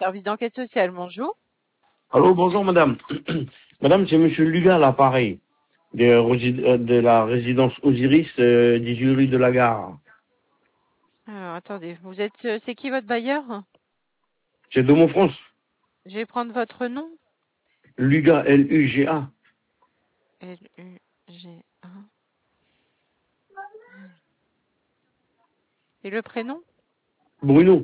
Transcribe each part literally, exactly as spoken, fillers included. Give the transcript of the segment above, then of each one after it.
service d'enquête sociale, bonjour. Allô, bonjour madame. Madame, c'est monsieur Luga à l'appareil de, rési- euh, de la résidence Osiris, euh, dix-huit rue de la Gare. Alors, attendez, vous êtes, euh, c'est qui votre bailleur? C'est de mon France. Je vais prendre votre nom. Luga, L U G A. L U G A. Et le prénom? Bruno.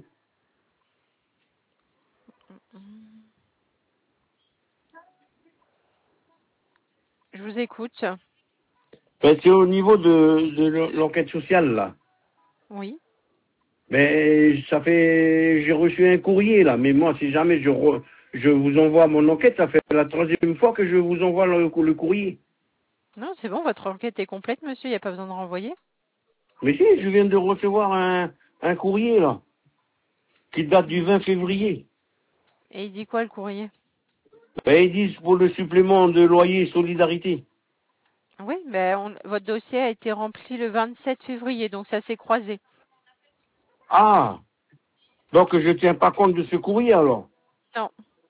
Je vous écoute. Ben, c'est au niveau de, de l'enquête sociale, là. Oui. Mais ça fait, j'ai reçu un courrier, là. Mais moi, si jamais je, re- je vous envoie mon enquête, ça fait la troisième fois que je vous envoie le, le courrier. Non, c'est bon, votre enquête est complète, monsieur, il n'y a pas besoin de renvoyer. Mais si, je viens de recevoir un, un courrier, là, qui date du vingt février. Et il dit quoi, le courrier? Ben, ils disent pour le supplément de loyer solidarité. Oui, ben, on- votre dossier a été rempli le vingt-sept février, donc ça s'est croisé. Ah, donc je tiens pas compte de ce courrier alors. Non.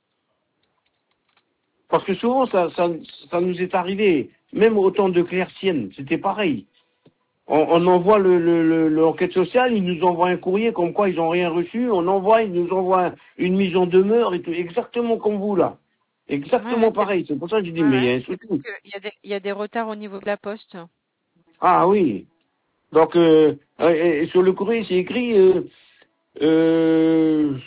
Parce que souvent ça, ça, ça nous est arrivé, même au temps de Claire-Sienne, c'était pareil. On, on envoie le, le, le- l'enquête sociale, ils nous envoient un courrier comme quoi ils ont rien reçu, on envoie, ils nous envoient une mise en demeure et tout, exactement comme vous là. Ouais, ouais, Exactement c'est pareil. C'est pour ça que je dis, ouais, mais il y ouais, a un c'est parce souci. qu'il y a des, il y a des retards au niveau de la poste. Ah oui. Donc euh, et- et sur le courrier c'est écrit euh, euh,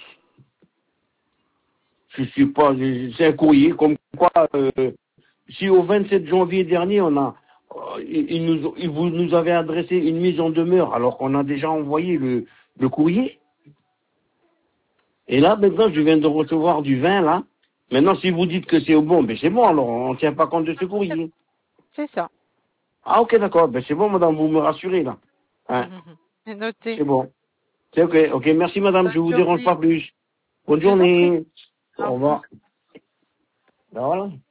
je sais pas, c'est un courrier comme quoi euh, si au vingt-sept janvier dernier on a euh, il nous il vous nous avez adressé une mise en demeure alors qu'on a déjà envoyé le, le courrier. Et là maintenant je viens de recevoir du vingt là. Maintenant si vous dites que c'est au bon, ben c'est bon alors on tient pas compte de ce C'est courrier. c'est ça. Ah ok d'accord, ben c'est bon madame, vous me rassurez là. Hein, C'est noté. c'est bon. C'est ok, ok, merci madame, je Bonne vous dérange journée. pas plus. Bonne Je vous en prie. journée. Au Au revoir. revoir. Ben voilà.